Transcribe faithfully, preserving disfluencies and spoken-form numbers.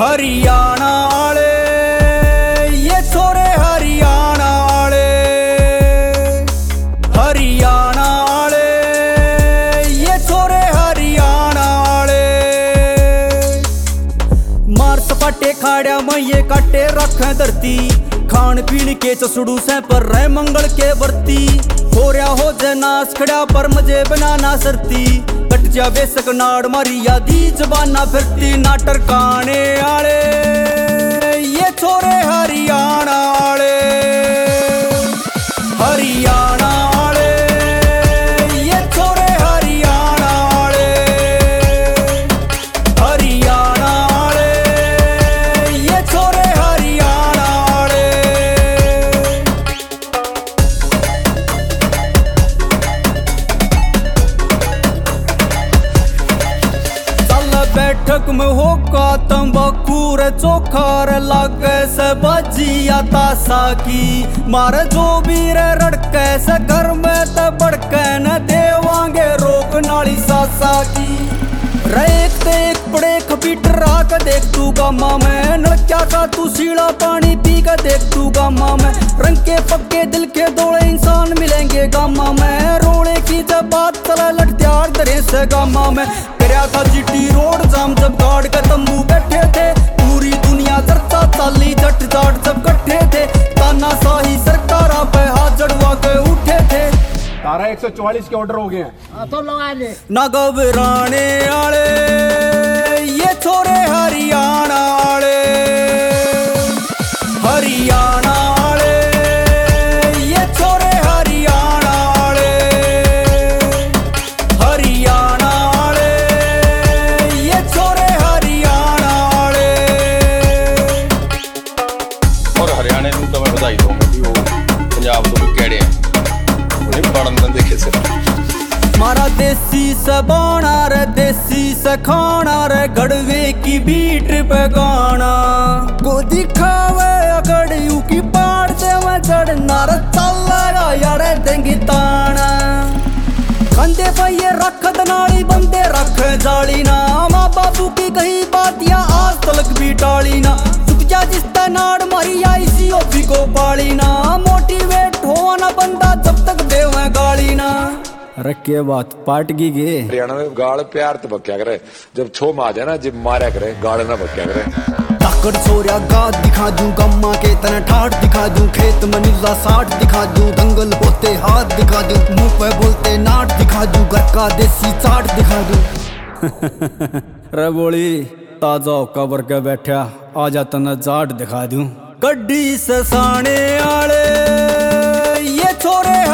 हरियाणा वाले ये छोरे हरियाणा वाले, हरियाणा वाले ये छोरे हरियाणा वाले। मार सपाटे खाड़िया में ये काटे रखे धरती, खान पीन के चसड़ू से पर रह मंगल के वर्ती। होरिया हो जनास खड़ा पर मजे बनाना सरती, कट जा बेसक नाड़ मारी यादी जबाना फिरती। नाटर काने आले ये छोरे हरियाणा वाले, हरियाणा वाले ये छोरे हरियाणा वाले, हरियाणा वाले ये छोरे हरियाणा वाले। बैठक में होका तंबाकू रे चोखा रे लागे से बजिया तासा की। मारे जो भी रे रड़के से घर में ते बड़के न देवांगे रोक नाली सासा की। रे एक ते एक पड़े खपीटर आके देख तू गामा में, नलक्या का तू सीला पानी पी के देख तू गामा में। रंग के पक्के दिल के दौड़े इंसान मिलेंगे गामा में, रोड़े की जब बात चला लठत्यार दरे से गामा में। तेरा था जीटी रोड जाम जब गाड़ के तंबू बैठे थे, पूरी दुनिया चर्चा चाली जट जाट जब कट्ठे थे। ताना शाही सरकार पे हाथ जड़वा के उठे थे। तारा एक सौ चौवालीस के ऑर्डर हो गए हैं तो लगा ले। ना घबराने वाले ये छोरे हरियाणा वाले, हरियाणा वाले ये छोरे हरियाणा वाले, हरियाणा वाले ये छोरे हरियाणा वाले। और हरियाणा ਨੂੰ ਤਾਂ ਮੈਂ ਵਧਾਈ ਦਊਂਗਾ ਵੀ ਉਹ ਪੰਜਾਬ ਤੋਂ ਵੀ ਕਿਹੜੇ ਆ ਉਹਨੇ ਪੜਨ ਦਾ देखे से। मारा देसी से बाणा रे देसी से खाना रे, गड़वे की बीट पे गाना को दिखावे अकड़ियों की पाड़ से मैं चढ़ना रे चलेगा यारे देंगी ताना। कंधे पे ये रख दनाली बंदे रख जाली ना, माँ बाबू की कही बात या आज तलक भी टाली ना। चुप जा जिसता नाड़ मारी या इसी ओफी को पाली ना, मोटिवेट हो ना बंदा जब तक देवे गाली ना। रखे बात पाट की गे हरियाणा में गाड़ प्यार तो बक्या करे, जब छो मा जाए ना जब मारा करे गाड़ ना बक्या करे। ताकड़ छोरिया गाद दिखा दूं, गम्मा के तना ठाट दिखा दूं, खेत में नीला साठ दिखा दूं, दंगल होते हाथ दिखा दूं, मुंह पे बोलते नाट दिखा दूं, घर का देसी चाट दिखा दूं। रे बोली ताजा कबर के बैठा आजा तना जाट दिखा दूं। गड्डी से साने आले ये छोरे